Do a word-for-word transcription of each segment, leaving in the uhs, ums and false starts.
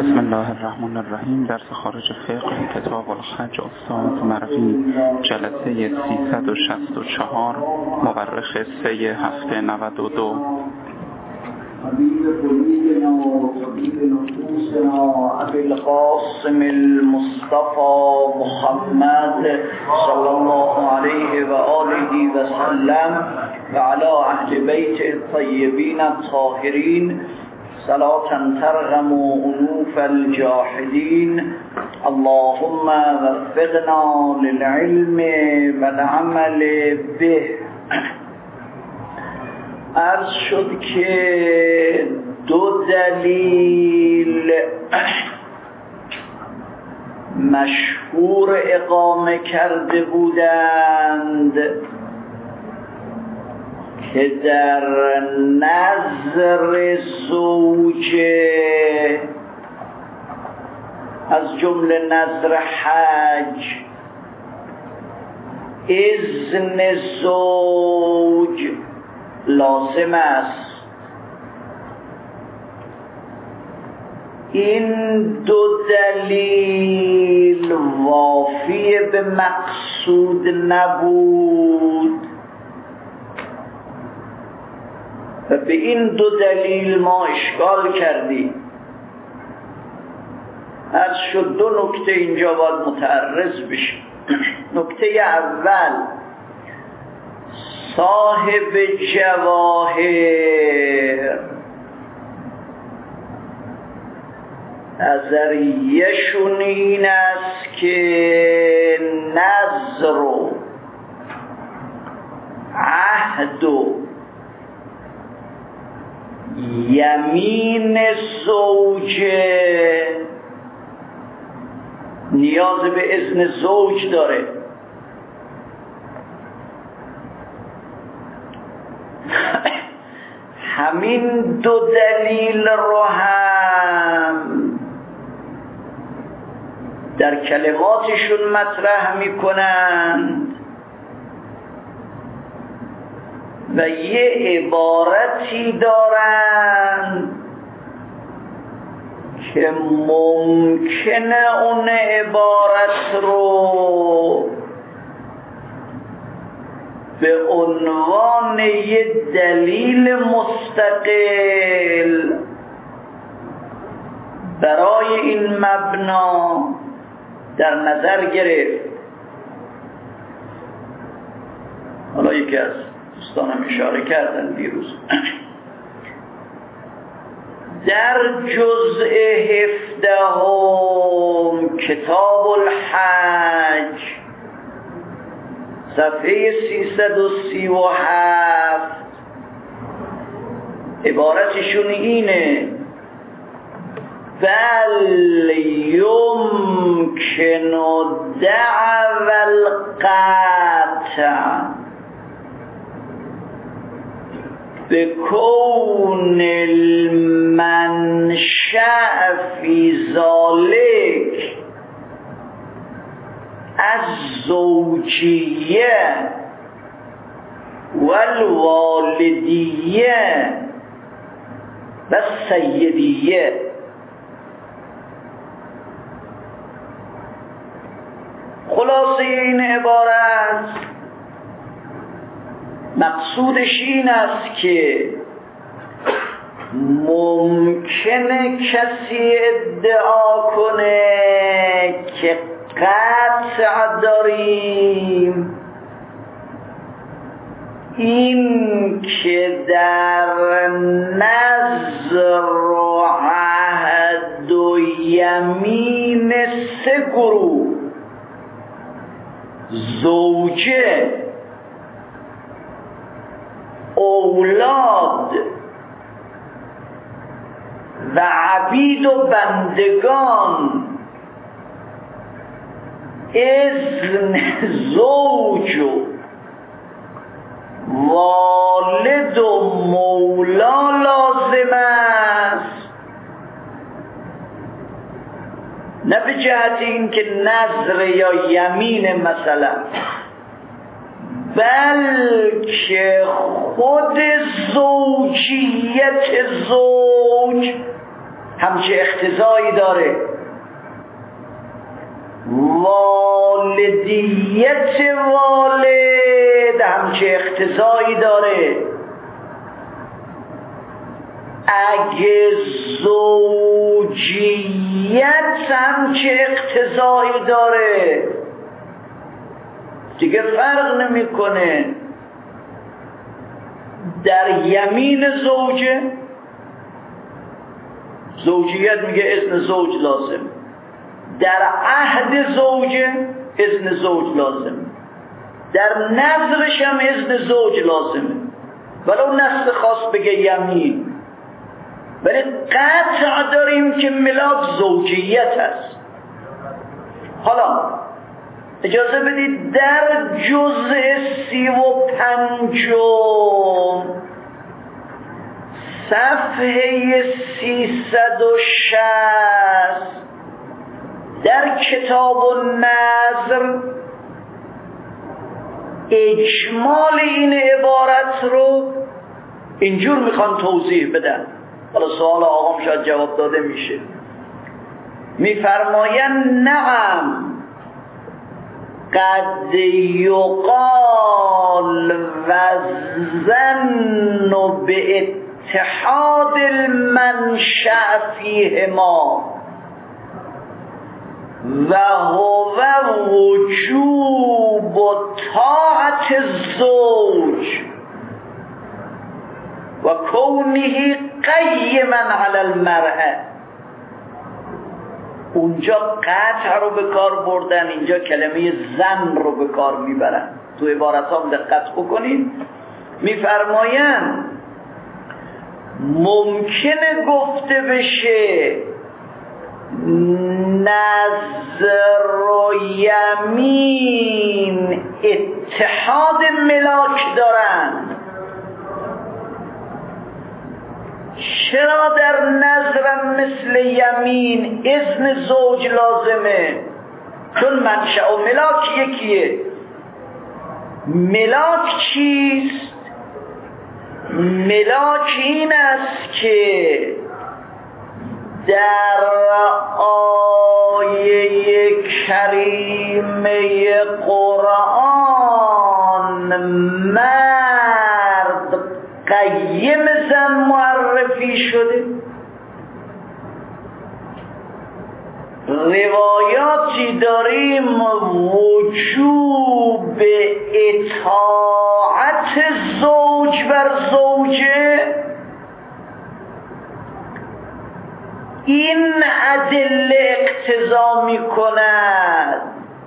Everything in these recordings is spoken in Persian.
بسم الله الرحمن الرحیم. درس خارج فقه کتاب الحج استاد مروی، جلسه سیصد و شصت و چهار، مورخ سه هفته نود و دو. حبیب قلوبنا و طبیب نفوسنا ابی القاسم المصطفى محمد صلی الله علیه و آله و سلم و علی اهل بیت الطیبین الطاهرین صلاة ترغم انوف الجاحدین. اللهم وفقنا للعلم والعمل به. عرض شد که دو دلیل مشهور اقامه کرده بودند که در نظر زوجه از جمله نظر حج اذن زوج لازم است. این دو دلیل وافی به مقصود نبود و به این دو دلیل ما اشکال کردیم. عرض شد دو نکته اینجا باید متعرض بشه. نکته اول، صاحب جواهر نظریه‌شون این است که نظر و عهد و یمین زوجه نیاز به اذن زوج داره. همین دو دلیل رو هم در کلماتشون مطرح میکنند و یه عبارتی دارند که ممکنه اون عبارت رو به عنوان یه دلیل مستقل برای این مبنا در نظر گرفت. حالا یکی از دوستانم اشاره کردن دیروز در جزء هفدهم کتاب الحج صفحه سیصد و سی و هفت عبارتشون اینه: بل یمکن دعوی القطع بکون المنشأ فی ذلک الزوجیه والوالدیه و سیدیه. خلاصه این عبارت مقصودش این است که ممکنه کسی ادعا کنه که قطع داریم، این که در نظر و عهد و یمین سه گروه زوجه، اولاد و عبید و بندگان اذن زوج و والد و مولا لازم است، نه به جهت این که نظر یا یمین مثلا، بلکه خود زوجیت زوج همچه اقتضایی داره. والدیت والد همچه اقتضایی داره. اگه زوجیت همچه اقتضایی داره، دیگه فرق نمیکنه در یمین زوجه زوجیت میگه اذن زوج لازم، در عهد زوجه اذن زوج لازم، در نظرش هم اذن زوج لازمه، ولو نص خاص بگه یمین، ولی قطع داریم که ملاک زوجیت هست. حالا اجازه بدید در جزء سی و پنجم صفحه سیصد و شصت در کتاب النظر اجمال این عبارت رو اینجور میخوان توضیح بدن. حالا سوال آقام شاید جواب داده میشه. میفرمایند نعم قد یقال وزن به اتحاد المنشأ فیهما و هو وجوب طاعت الزوج و کونه قیما علی المرأة. اونجا قطع رو به کار بردن، اینجا کلمه زن رو به کار میبرن. تو عبارت هم دقت بکنید. میفرمایند ممکنه گفته بشه نظر و یمین اتحاد ملاک دارن. چرا در نظرم مثل یمین اذن زوج لازمه؟ چون منشأ و ملاک یکیه. ملاک چیست؟ ملاک این است که در آیه کریمه قرآن مرد قیم زن معرفی شده. روایاتی داریم وجوب اطاعت زوج بر زوجه. این ادله اقتضا می کند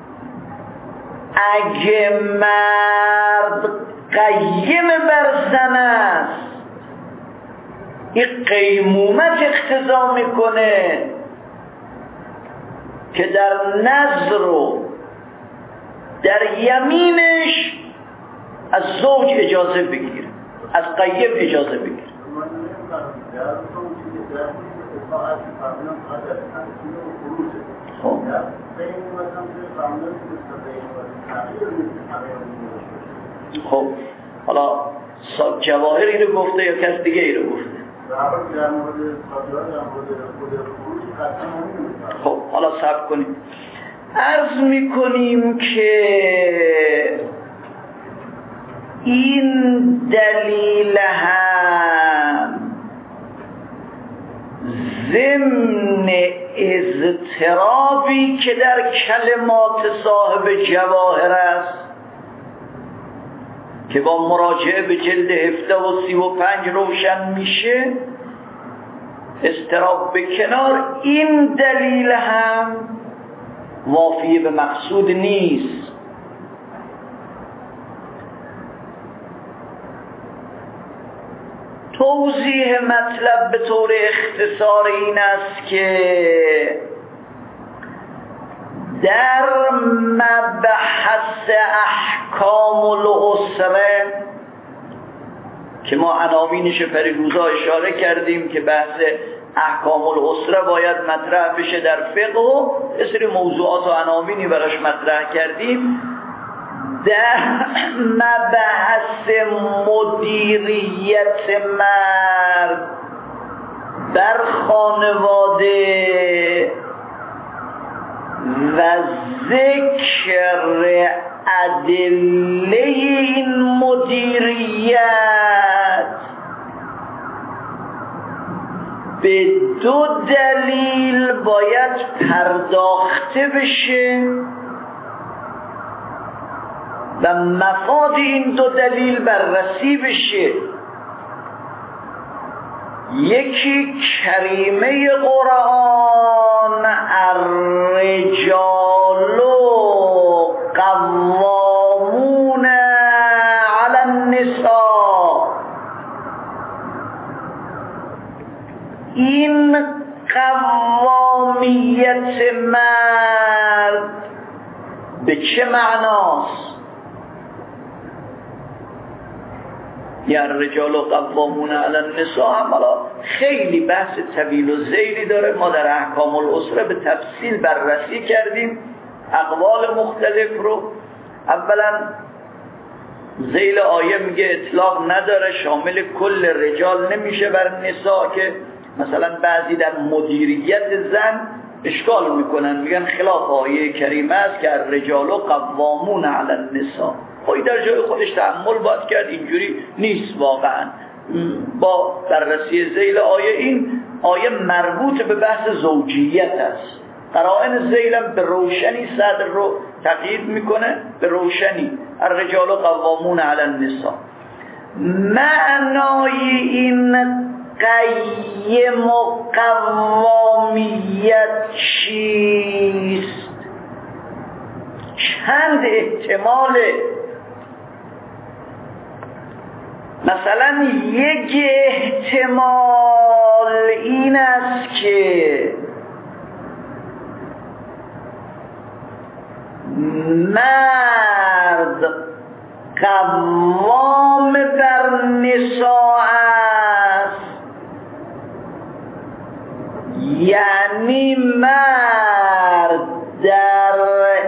اگه مرد قیم بر زن است، این قیمومت اقتضا میکنه که در نظر و در یمینش از زوج اجازه بگیره، از قیم اجازه بگیره. خب خب حالا جواهری رو گفته یا کس دیگه ای رو گفته؟ خب حالا صبر کنیم. عرض میکنیم که این دلیل هم ضمن اضطرابی که در کلمات صاحب جواهر است که با مراجعه به جلد هفده و سی و پنج روشن میشه، اضطراب به کنار، این دلیل هم وافی به مقصود نیست. توضیح مطلب به طور اختصار این است که در مبحث احکام الاسره که ما عناوینش پریروزا اشاره کردیم که بحث احکام الاسره باید مطرح بشه در فقه و یه سری موضوعات و عناوینی براش مطرح کردیم، در مبحث مدیریت مرد بر خانواده و ذکر ادله این مدیریت به دو دلیل باید پرداخته بشه و مفاد این دو دلیل بررسی بشه. یکی کریمه قرآن الرجال قوامون علی النساء، این قوامیت مرد به چه معناست؟ یا رجال و قوامون علی النساء هم خیلی بحث طویل و ذیلی داره، ما در احکام الاسره به تفصیل بررسی کردیم اقوال مختلف رو. اولا ذیل آیه میگه اطلاق نداره، شامل کل رجال نمیشه بر نساء، که مثلا بعضی در مدیریت زن اشکال میکنن، میگن خلاف آیه کریمه است که الرجال قوامون علی النساء. خواهی در جای خودش تأمل باید کرد، اینجوری نیست واقعا. با بررسی ذیل آیه، این آیه مربوط به بحث زوجیت است. قرائن ذیلم به روشنی صدر رو تقیید میکنه، به روشنی الرجال قوامون علی النساء. معنای این قیم و قوامیت چیست؟ چند احتماله. مثلا یک احتمال این است که مرد قوام بر نساء است، یعنی مرد در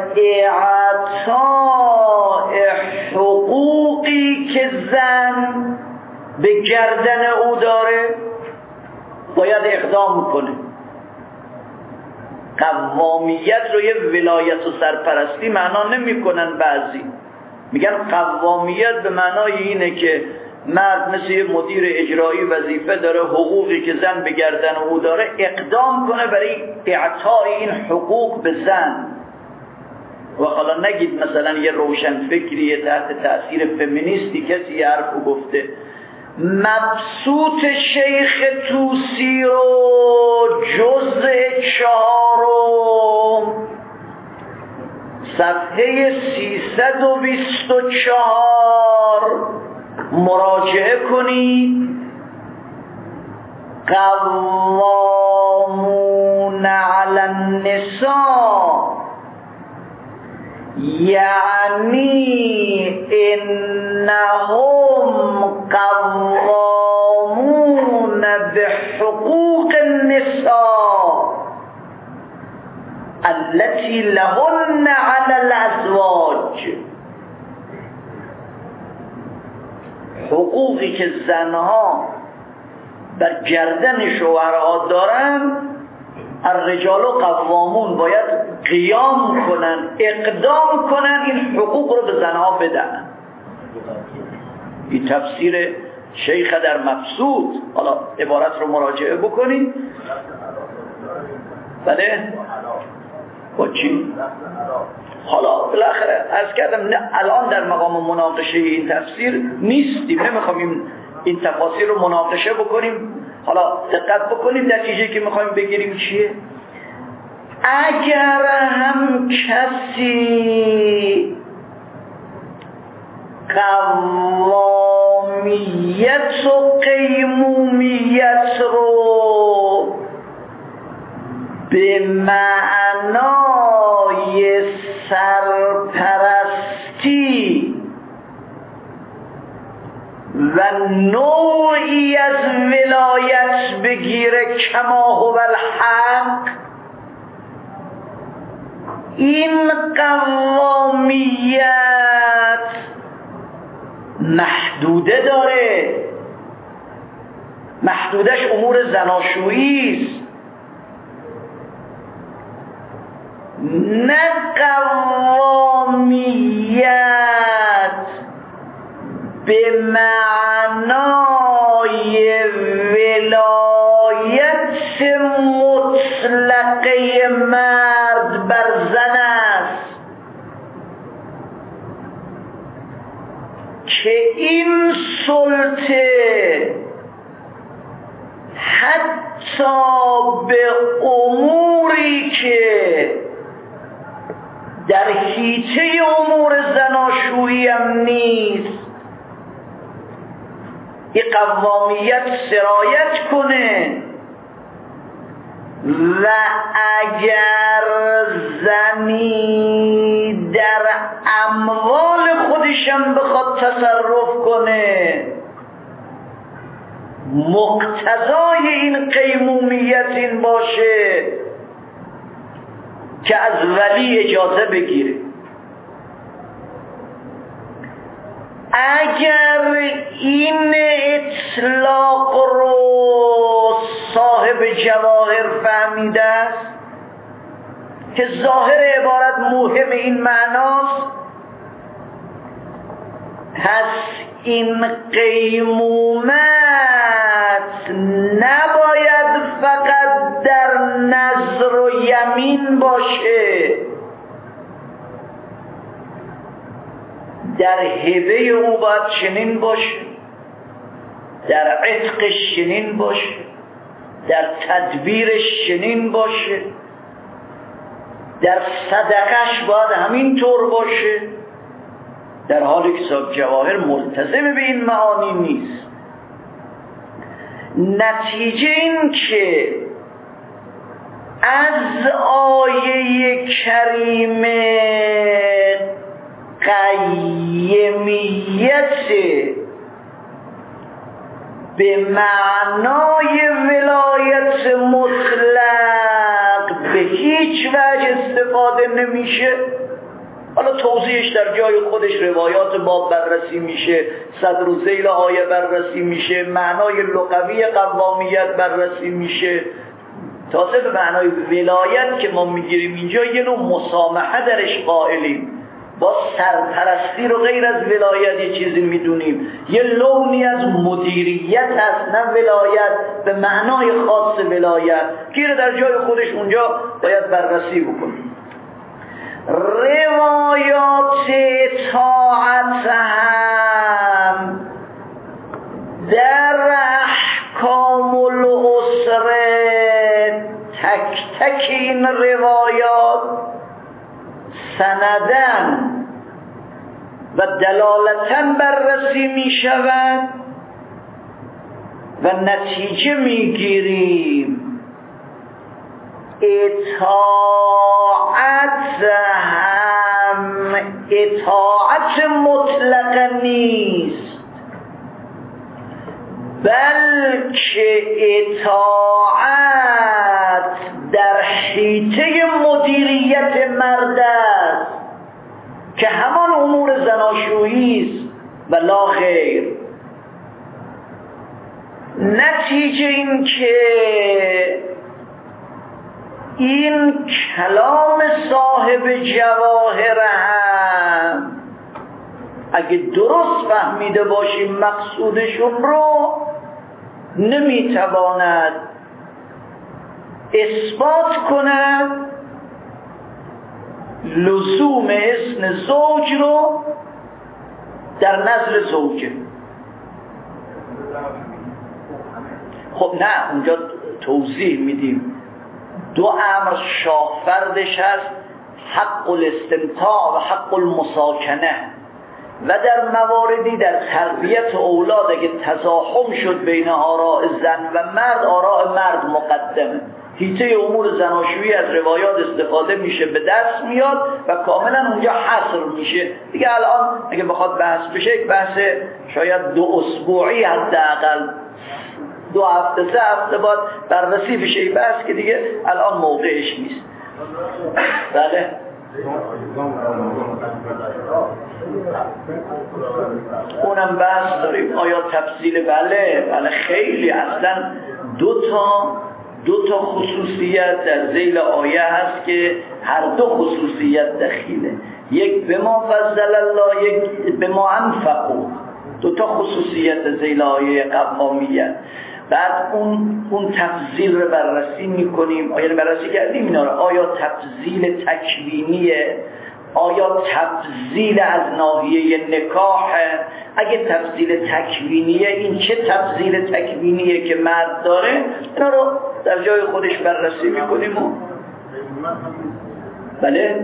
اعطاء حقوقی که زن به گردن او داره باید اقدام کنه. قوامیت رو یه ولایت و سرپرستی معنا نمی کنن، بعضی میگن قوامیت به معنای اینه که مرد مثل یه مدیر اجرایی وظیفه داره، حقوقی که زن به گردن او داره اقدام کنه برای اعطای این حقوق به زن. و حالا نگید مثلا یه روشن فکری تحت تأثیر فمینیستی کسی یه حرف گفته. مبسوط شیخ طوسی رو جزء چهارم صفحه سیصد و بیست و چهار مراجعه کنید. قوامون علی النساء یعنی انهم قوامون بحقوق النساء التي لهن على الازواج، حقوقی که زنها بر گردن شوهرها دارن، الرجال قوامون باید قیام کنن، اقدام کنن این حقوق رو به زنها بدن. این تفسیر شیخ در مبسوط. حالا عبارت رو مراجعه بکنید. بله با چی؟ حالا بالاخره عرض کردم نه الان در مقام مناقشه این تفسیر نیستیم، نمیخوام این, این تفاسیر رو مناقشه بکنیم. حالا دقت بکنیم نتیجه که میخوایم بگیریم چیه. اگر هم کسی قوامیت و قیمومیت رو به معنای سرپرستی و نوعی از ولایت بگیره کما هو الحق، این قوامیت محدوده داره. محدودش امور زناشویی است. نه قوامیت به معنای ولایت مطلقه مرد بر زن است که این سلطه حتی به اموری که در حیطه امور زناشویی هم نیست این قوامیت سرایت کنه و اگر زنی در اموال خودشم بخواد تصرف کنه مقتضای این قیمومیت این باشه که از ولی اجازه بگیره. اگر این اطلاق رو صاحب جواهر فهمیده است که ظاهر عبارت مهم این معناست، پس این قیمومت نباید فقط در نظر و یمین باشه، در هبه او باید چنین باشه، در عتقش چنین باشه، در تدبیرش چنین باشه، در صدقش باید همین طور باشه، در حالی که صاحب جواهر ملتزم به این معانی نیست. نتیجه این که از آیه کریمه قیمیت به معنای ولایت مطلق به هیچ وجه استفاده نمیشه. حالا توضیحش در جای خودش، روایات باب بررسی میشه، صدر و ذیل آیه بررسی میشه، معنای لغوی قوامیت بررسی میشه، تازه به معنای ولایت که ما میگیریم اینجا یه نوع مسامحه درش قائلیم، با سرپرستی رو غیر از ولایت یه چیزی میدونیم، یه لونی از مدیریت هست، نه ولایت به معنای خاص ولایت که در جای خودش اونجا باید بررسی بکنیم. روایات اطاعت هم در احکام الاسره تک تک این روایات سندن و دلالتن بررسی می شود و نتیجه می گیریم اطاعت هم اطاعت مطلق نیست، بلکه اطاعت در حیطه مدیریت مرد است که همان امور زناشویی است و لا غیر. نتیجه این که این کلام صاحب جواهر هم اگه درست فهمیده باشیم مقصودشون رو، نمیتواند اثبات کند لزوم اذن زوج رو در نزل زوجه. خب نه، اونجا توضیح میدیم دو امر شاهفردش هست، حق الاستمتاع و حق المساکنه، و در مواردی در تربیت اولاد اگه تزاحم شد بین آراء زن و مرد، آراء مرد مقدمه. حیطه امور زناشویی از روایات استفاده میشه، به دست میاد و کاملا اونجا حصر میشه دیگه. الان اگه بخواد بحث بشه، یک بحث شاید دو اسبوعی حداقل دو هفته سه هفته بعد بررسی بشه این بحث که دیگه الان موقعش نیست. بله اونم بحث داریم آیا تفضیل. بله بله خیلی، اصلا دو تا دو تا خصوصیت در ذیل آیه هست که هر دو خصوصیت دخیله، یک به ما فضل الله، یک به ما انفقوا. دو تا خصوصیت ذیل آیه قوامیت. بعد اون اون تفضیل رو بررسی میکنیم. آیا بررسی کردیم اینا رو؟ آیا تفضیل تکوینیه؟ آیا تفضیل از ناحیه نکاح؟ اگه تفضیل تکوینیه، این چه تفضیل تکوینیه که مرد داره؟ اینا رو در جای خودش بررسی میکنیم. و بله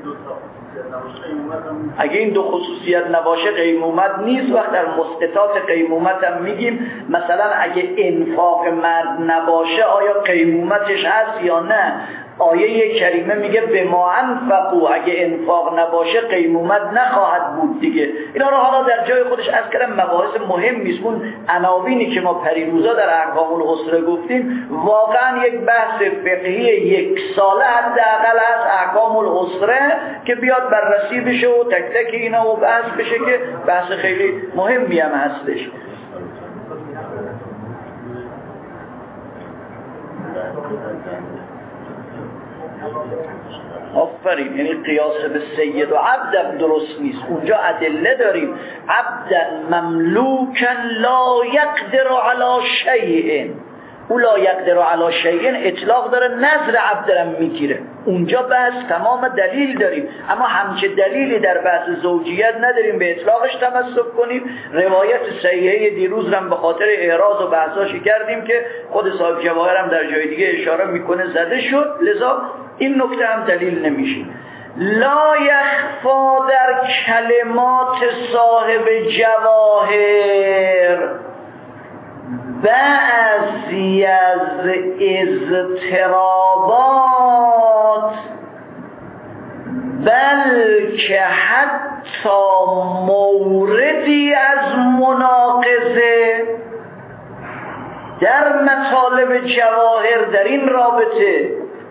اگه این دو خصوصیت نباشه قیمومت نیست. وقت در مسقطات قیمومت هم میگیم مثلا اگه انفاق مرد نباشه آیا قیمومتش هست یا نه؟ آیه کریمه میگه به ما انفقوا، اگه انفاق نباشه قیمومت نخواهد بود دیگه. اینا رو حالا در جای خودش از کردم، مباحث مهمی است. اون عناوینی که ما پریروزا در احکام الاسره گفتیم واقعا یک بحث فقهی یک ساله حداقل از احکام الاسره که بیاد بررسی بشه و تک تک اینا و بحث بشه که بحث خیلی مهمی هم هستش. آفرین. یعنی قیاس به سید و عبد درست نیست. اونجا ادله داریم عبدا مملوکا لا یقدر علی شیء. او لا یقدر علی شیء اطلاق داره، نظر عبد را میگیره. اونجا بس تمام دلیل داریم، اما همچه دلیلی در بحث زوجیت نداریم به اطلاقش تمسک کنیم. روایت صحیحه دیروز هم به خاطر اعراض و بحثاشی کردیم که خود صاحب جواهر هم در جای دیگه اشاره میکنه زده شد، لذا این نکته هم دلیل نمیشه. لا یخفا در کلمات صاحب جواهر بعضی از اضطرابات، بلکه حتی موردی از مناقضه در مطالب جواهر. در این رابطه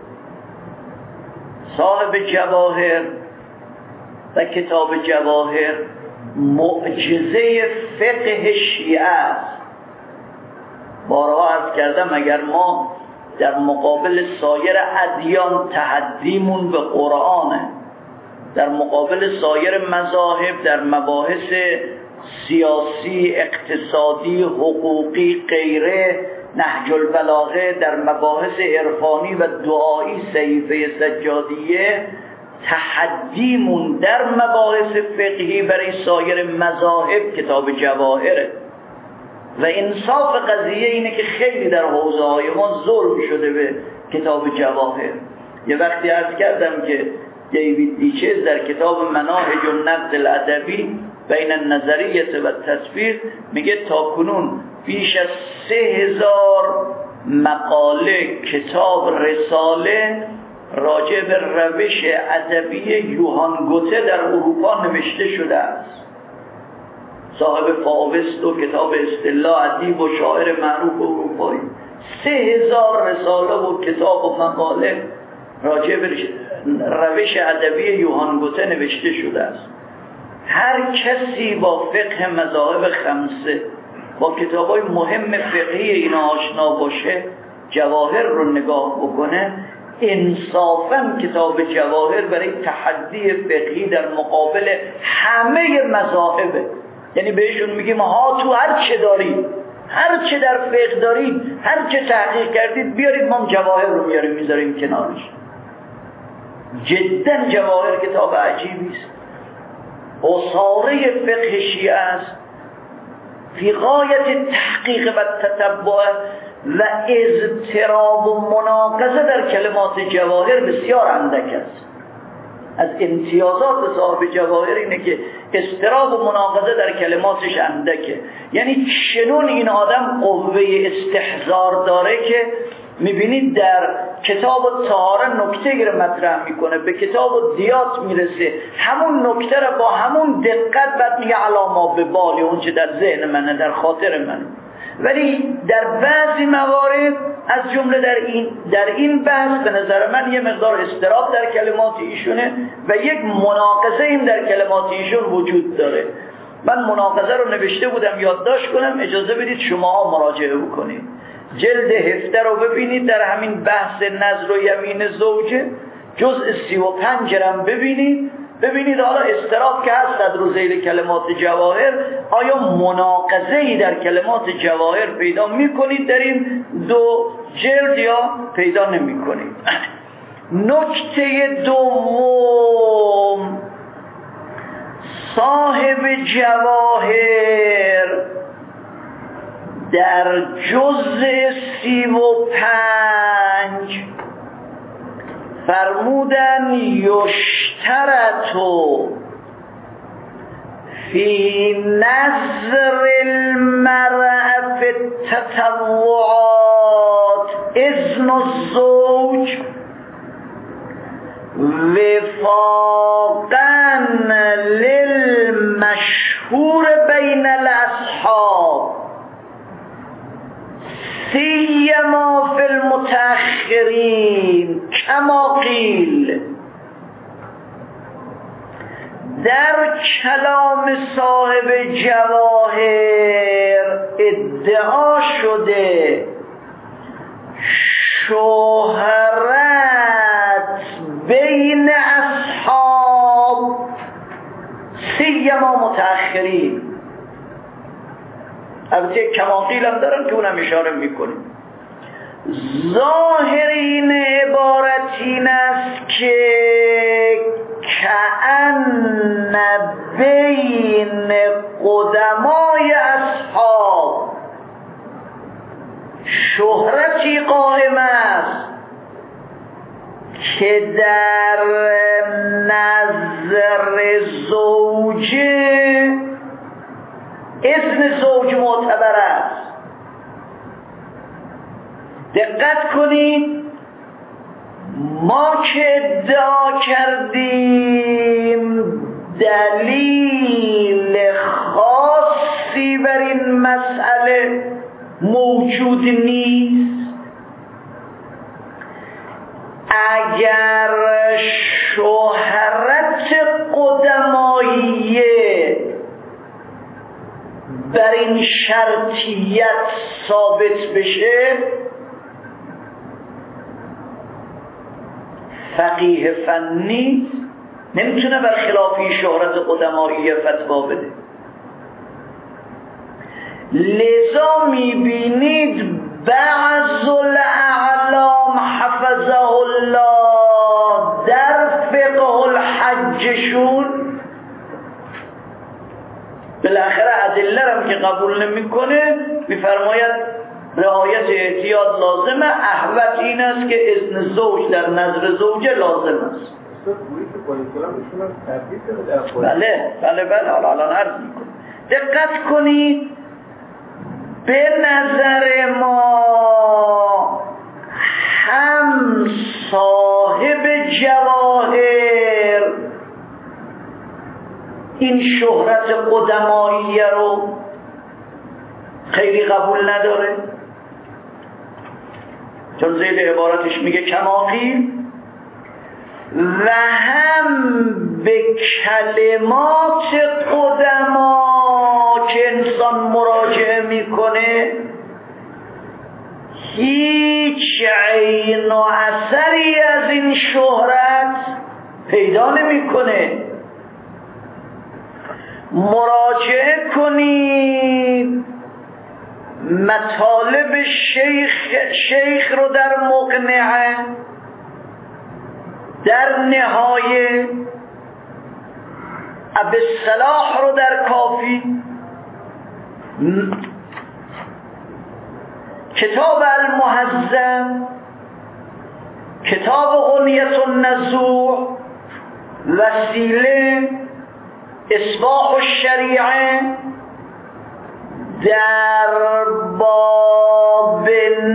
صاحب جواهر و کتاب جواهر معجزه فقه شیعه است. بارها عرض کردم اگر ما در مقابل سایر ادیان تحدیمون به قرآنه، در مقابل سایر مذاهب در مباحث سیاسی، اقتصادی، حقوقی، غیره، نهج البلاغه، در مباحث عرفانی و دعایی، صحیفه سجادیه، تحدیمون در مباحث فقهی برای سایر مذاهب کتاب جواهره. و انصاف قضیه اینه که خیلی در حوزه های ما ظلم شده به کتاب جواهر. یه وقتی عرض کردم که دیوید دیچز در کتاب مناهج النقد الادبی بین النظریه و التطبیق میگه تا کنون بیش از سه هزار مقاله، کتاب، رساله راجع به روش ادبی یوهان گوته در اروپا نوشته شده است. صاحب فاوست و کتاب اصطلاح ادیب و شاعر معروف اروپایی. سه هزار رساله و کتاب و مقاله راجع به روش ادبی یوهان گوته نوشته شده است. هر کسی با فقه مذاهب خمسه، با کتابای مهم فقهی اینا آشنا باشه، جواهر رو نگاه بکنه، انصافاً کتاب جواهر برای تحدی فقهی در مقابل همه مذاهبه. یعنی بهشون میگیم ها تو هر چه دارید، هر چه در فقه دارید، هر چه تحقیق کردید بیارید، ما جواهر رو میاریم میذاریم کنارش. جدا جواهر کتاب عجیبی است، اصاره فقه شیعه است، فی غایت تحقیق و تتبع و اضطراب و مناقضه در کلمات جواهر بسیار اندک است. از امتیازات صاحب جواهر اینه که اضطراب و مناقضه در کلماتش اندکه. یعنی چنون این آدم قوه استحضار داره که میبینید در کتاب الطهاره نکته گره مطرح میکنه، به کتاب الدیات میرسه، همون نکته رو با همون دقت بعد میگه علاما به بالی اون چه در ذهن منه، در خاطر منه. ولی در بعضی موارد از جمله در این در این بحث به نظر من یه مقدار اضطراب در کلمات ایشونه و یک مناقضه این در کلمات ایشون وجود داره. من مناقضه رو نوشته بودم یادداشت کنم، اجازه بدید شما مراجعه بکنید. جلد هفده رو ببینید، در همین بحث نذر و یمین زوجه جزء سی و پنج رم ببینید ببینید حالا اضطراب که هست در ذیل کلمات جواهر، آیا مناقضه‌ای در کلمات جواهر پیدا می‌کنید در این دو جلد یا پیدا نمی‌کنید؟ نکته دوم، صاحب جواهر در جزء سی و پنج فرمودن یشترطو فی نظر المرأة فی التطوعات اذن الزوج وفاقا للمشهور بین الاصحاب سیما فی المتأخرین کما قیل. در کلام صاحب جواهر ادعا شده شهرت بین اصحاب سیما متأخرین. البته کما قیل هم دارن که اونم اشاره میکنیم. ظاهر این عبارت این است که کأن بین قدمای اصحاب شهرتی قائم است که در نظر زوجه اذن زوج معتبر است. دقت کنید، ما که ادعا کردیم دلیل خاصی بر این مسئله موجود نیست، اگر شهرت قدماییه بر این شرطیت ثابت بشه، فقیه فنی نمیتونه بر خلافی شهرت قدمایی فتوا بده. لذا میبینید بعض الاعلام حفظه الله در فقه الحجشون بالاخره ادله هم که قبول نمیکنه میفرماید رعایت احتیاط لازمه، احوط این است که اذن زوج در نظر زوجه لازم است. بله بله بله حالا الان عرض میکنم. دقت کنید، به نظر ما هم صاحب جواهر این شهرت قدمایی رو خیلی قبول نداره، چون زید عبارتش میگه کما قیل، و هم به کلمات قدما که انسان مراجعه میکنه هیچ عین و اثری از این شهرت پیدا نمیکنه. مراجعه کنید مطالب شیخ شیخ رو در مقنعه، در نهایه، ابوالصلاح رو در کافی، کتاب المهذب، کتاب غنیة النزوع، وسیله، اصباح الشریعه، در باب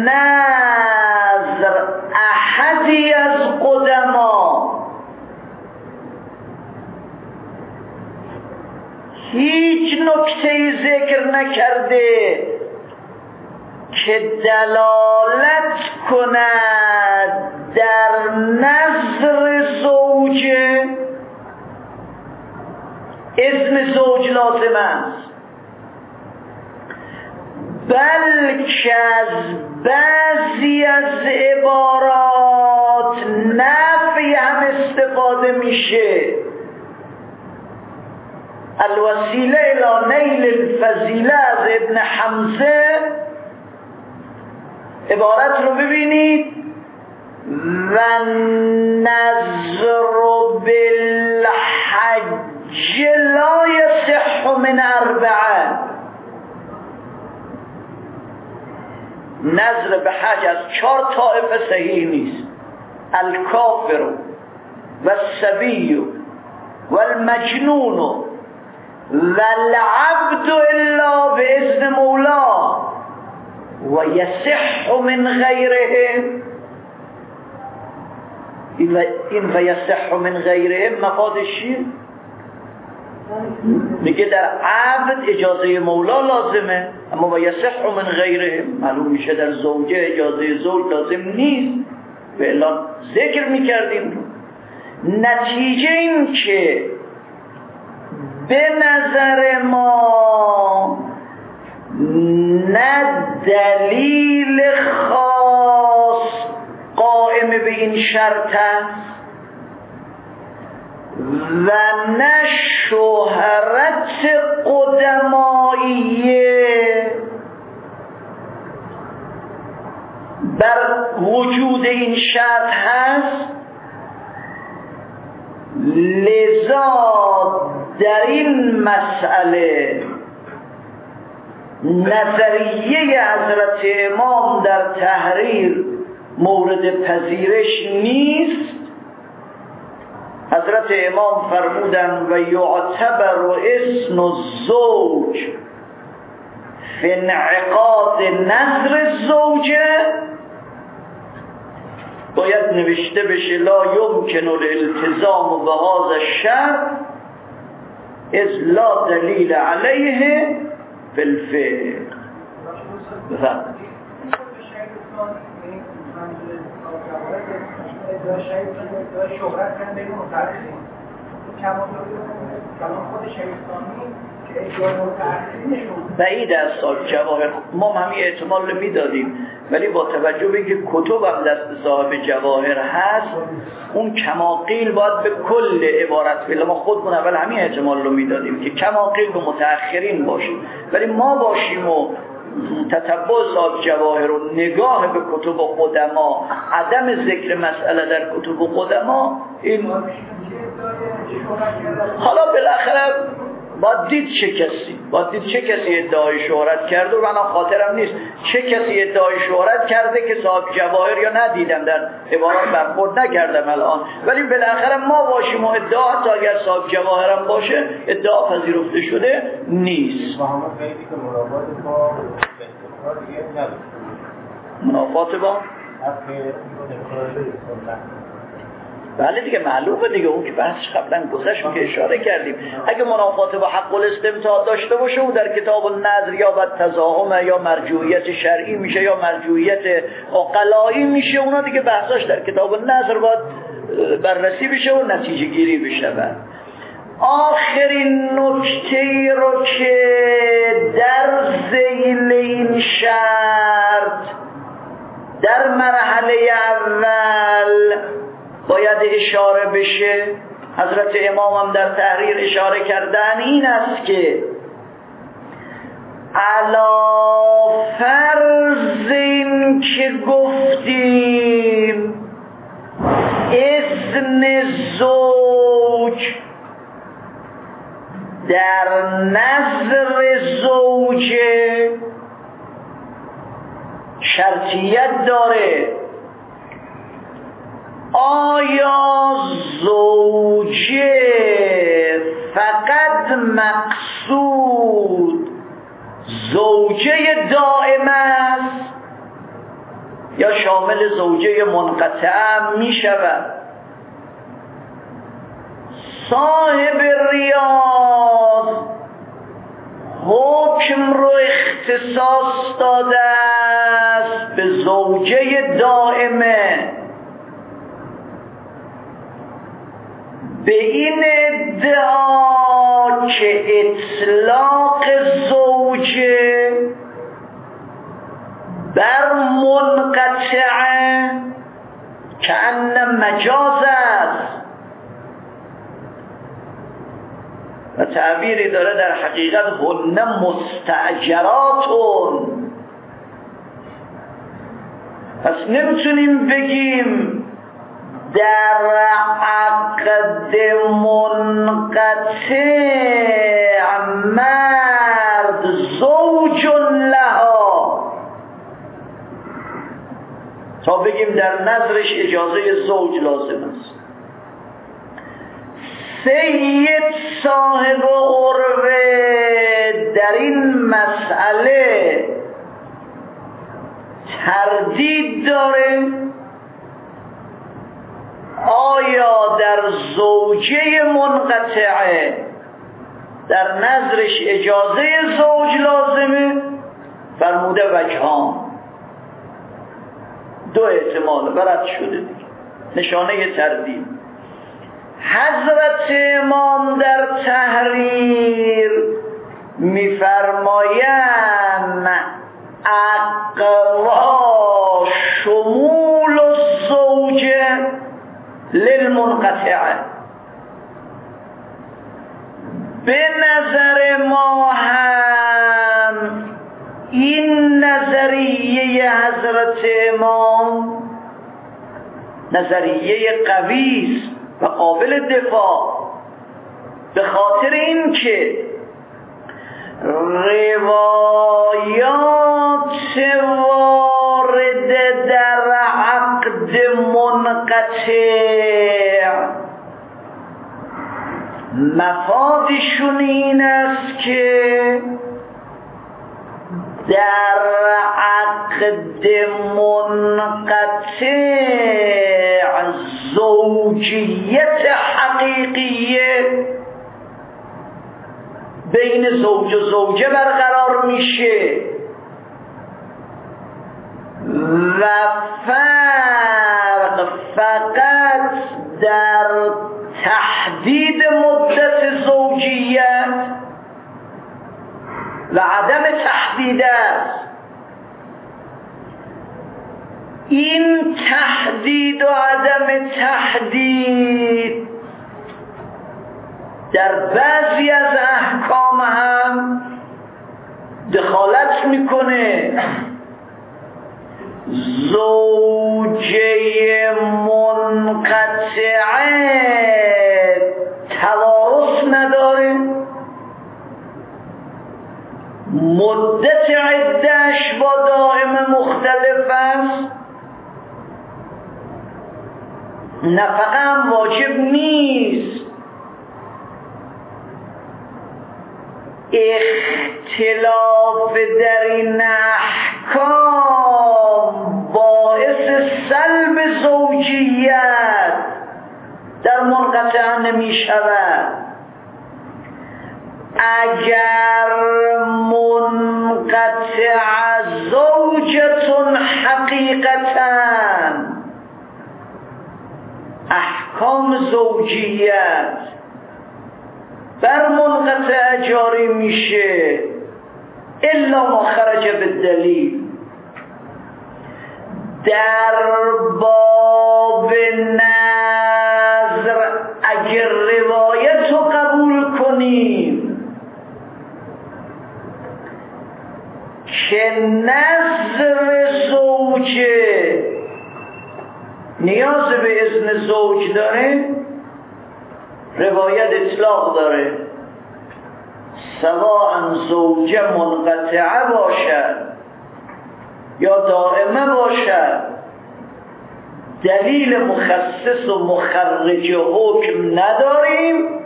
نظر احدی از قدما هیچ نکته‌ای ذکر نکرده که دلالت کند در نظر زوجه اذن زوج لازم است، بلکه از بعضی از عبارات نفی هم استفاده میشه. الوسیله الی نیل الفضیله از ابن حمزه، عبارت رو ببینید، و نظر بالحج لا یصح من اربعه، نظر به حج از چهار طائفه صحیح نیست، الکافر و الصبی و المجنون و العبد الا باذن مولاه و یصح من غیره. این و یصح من غیره مفادش چیه؟ میگه در عبد اجازه مولا لازمه، اما و یصح من غیره معلوم میشه در زوجه اجازه زوج لازم نیست. به اعلان ذکر میکردیم. نتیجه این که به نظر ما نه دلیل خاص قائم به این شرط است و نه شهرت قدماییه بر وجود این شرط هست. لذا در این مسئله نظریه حضرت امام در تحریر مورد پذیرش نیست. حضرت امام فرمودن و یعتبر اسم الزوج فی انعقاد نظر الزوجه، باید نوشته بشه لا یمکن الالتزام بهذا الشرط اذ لا دلیل علیه فی الفعل. بفرمایید. شهرت کنده این متعرضی کلام خود شیطانی که اجرای متعرضی نشون بعید از سال جواهر ما همین احتمال رو میدادیم، ولی با توجه به اینکه کتب هم دست صاحب جواهر هست اون کماقیل باید به کل عبارت بله. ما خودمون اول همین احتمال رو میدادیم که کماقیل به متأخرین باشه، ولی ما باشیم و تتبع صاحب جواهر و نگاه به کتب قدما، عدم ذکر مسئله در کتب قدما، این حالا بالاخره باید دید چه کسی باید دید چه کسی ادعای شهرت کرده و من خاطرم نیست چه کسی ادعای شهرت کرده که صاحب جواهر یا ندیدم، در عبارات برخورد نکردم الان، ولی بالاخره ما باشیم و ادعا حتی اگر صاحب جواهرم باشه ادعا پذیرفته شده نیست. منافات با بله دیگه معلومه دیگه، اون که بحثش قبلا گذشت که اشاره کردیم. اگه منافات با حق الاستمتاع داشته باشه و در کتاب النظر یا بعد تضاهم یا مرجوعیت شرعی میشه یا مرجوعیت عقلایی میشه، اونا دیگه بحثاش در کتاب النظر باید بررسی بشه و نتیجه گیری بشه. آخرین نکته رو که در ذیل این شرط در مرحله اول باید اشاره بشه، حضرت امام هم در تحریر اشاره کردن، این است که علا فرض این که گفتیم اذن زوج در نظر زوجه شرطیت داره، آیا زوجه فقط مقصود زوجه دائم است یا شامل زوجه منقطع می شود؟ صاحب ریاض حکم رو اختصاص داده است به زوجه دائمه. به این ادعا که اطلاق زوجه بر منقطعه که ان مجاز است و تعبیری داره در حقیقت هن مستأجراتون. پس نمیتونیم بگیم در عقد منقطع مرد زوج لها تا بگیم در نظرش اجازه زوج لازم است. سید صاحب عروه در این مسئله تردید داره آیا در زوجه منقطعه در نظرش اجازه زوج لازمه؟ فرموده وجهان، دو احتمال برد شده دیگه، نشانه تردید. حضرت امام در تحریر میفرمایند اقوا شمول الزوجه للمنقطعه. به نظر ما هم این نظریه حضرت امام نظریه قوی است و قابل دفاع، به خاطر اینکه روایات وارده در عقد منقطع مفادشون این است که در عقد منقطع زوجیت حقیقیه بین زوج و زوجه برقرار میشه و فرق فقط در تحدید مدت زوجیت و عدم تحدید است. این تحدید و عدم تحدید در بعضی از احکام هم دخالت میکنه. زوجه منقطعه توارث نداره، مدت عده‌اش با دائم مختلف است، نفقه هم واجب نیست. اختلاف در این احکام باعث سلب زوجیت در منقطع نمی شود. اگر منقطع زوجتون حقیقتاً احکام زوجیت بر منقطع جاری میشه الا ما خرج بالدلیل. در باب نظر اگر روایت رو قبول کنیم که نظر زوجه نیاز به اذن زوج داره، روایت اطلاق داره، سواء زوجه منقطعه باشد یا دائمه باشد، دلیل مخصص و مخرج حکم نداریم.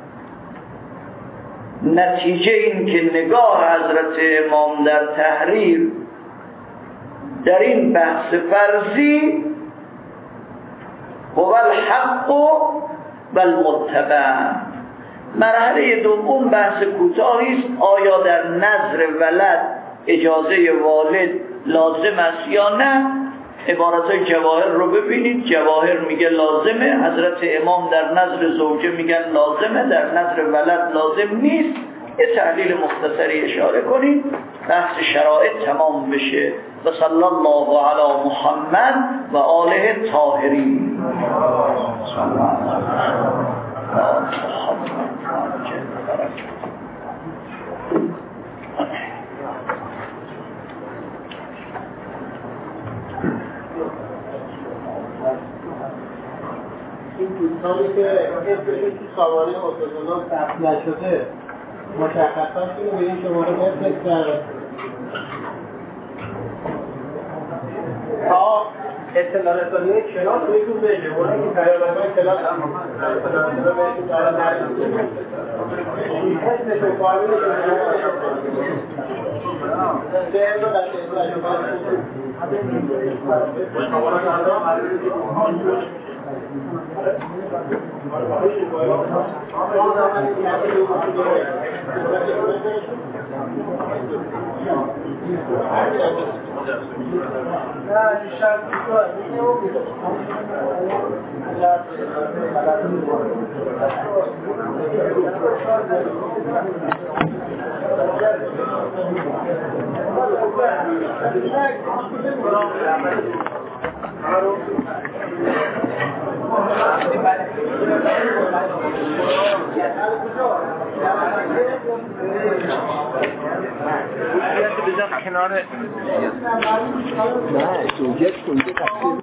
نتیجه این که نگاه حضرت امام در تحریر در این بحث فرضی هو الحق و المتبع، مرحله دوم بحث کوتاهی است، آیا در نظر ولد اجازه والد لازم است یا نه. عبارت جواهر رو ببینید، جواهر میگه لازمه، حضرت امام در نظر زوجه میگن لازمه، در نظر ولد لازم نیست. یه تحلیل مختصری اشاره کنید، بحث شرایط تمام بشه. و صلی الله علی محمد و آله طاهرین. این دوستانی که اسمشون تو سامانه حسن‌الله ثبت نشده مشخصات اینو به این شماره بفرستن تا اطلاع رسانی کلاس بهتون بشه. اونایی که پیام‌های کلاس اطلاع بهتون دارن نرسید اسمشون فامیلشون سه رو در کنار نه سوجت سوجت